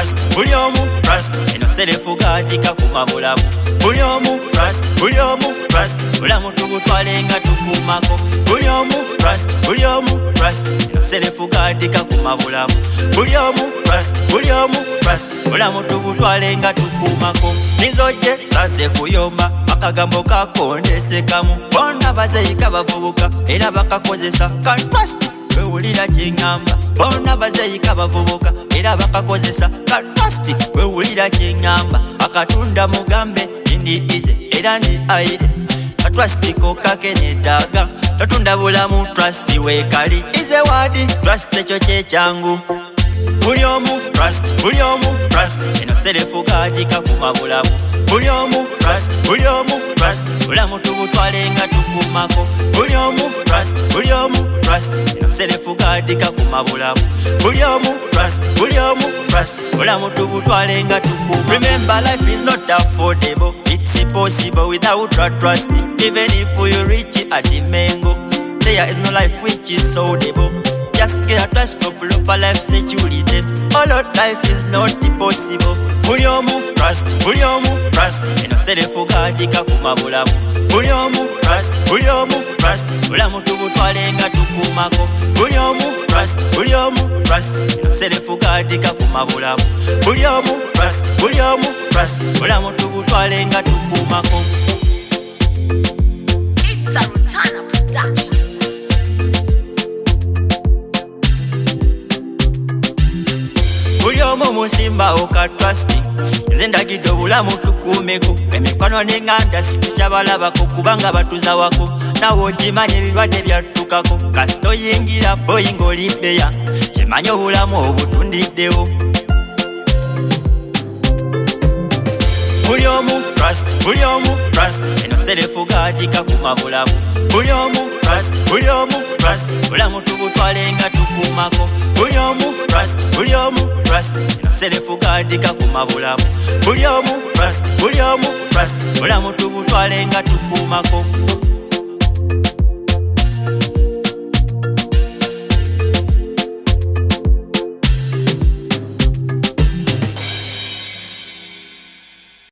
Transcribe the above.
trust, buli omu trust, eno serefu gaadika kuma bulamu. Buli omu trust, buli omu trust, bulamu tubutwale nga tukumako. Buli omu trust, buli omu trust, eno serefu gaadika kuma bulamu. Buli omu trust, buli omu trust, bulamu tubutwale nga tukumako. Nizoje zaze kuyomba akagambo kakondesekamu, bonna bazeyika bavubuka era bakakozesa ka trust. Wewulira kyengamba, bonna bazeyika bavubuka era bakakozesa ka trust. Wewulira kyengamba, akatunda mugambe ndiize era ndi aire ka trust ko kakene daga tatunda bulamu trust wekali ize wadi trust ekyo kyekyangu. Buli omu trust, buli omu trust, eno serefu gaadika kuma bulamu. Buli omu trust, buli omu trust, bulamu tubutwale nga tukumako. Buli omu trust, buli omu trust, eno serefu gaadika kuma bulamu. Buli omu trust, buli omu trust, bulamu tubutwale nga tukumako. Remember, life is not affordable, it's impossible without trust. Even if you reach at the mango, there is no life which is soldable. Just get a trust for proper life security. All of life is not impossible. Buli omu trust, buli omu trust, eno serefu gaadika kuma bulamu. Buli omu trust, buli omu trust, bulamu tubutwale nga tukumako. Buli omu trust, buli omu trust, eno serefu gaadika kuma bulamu. Buli omu trust, buli omu trust, bulamu tubutwale nga tukumako. It's a Rutana production. Buli omu musimba oka trust, nze ndagidde obulamu tukuumeko. Emikwano n'enganda situkyabalabako kubanga batuzawako. Nawe ogimanya ebirwadde byattukako kasita oyingira boyi ng'olibbeya. Kimanya obulamu obutundiddewo. Buli omu trust, buli omu trust, eno serefu gaadika kuma bulamu. Buli omu trust, buli omu trust, bulamu tubutwale nga tukumako. Buli omu trust, buli omu trust, eno serefu gaadika kuma bulamu. Buli omu trust, buli omu trust, bulamu tubutwale nga tukumako.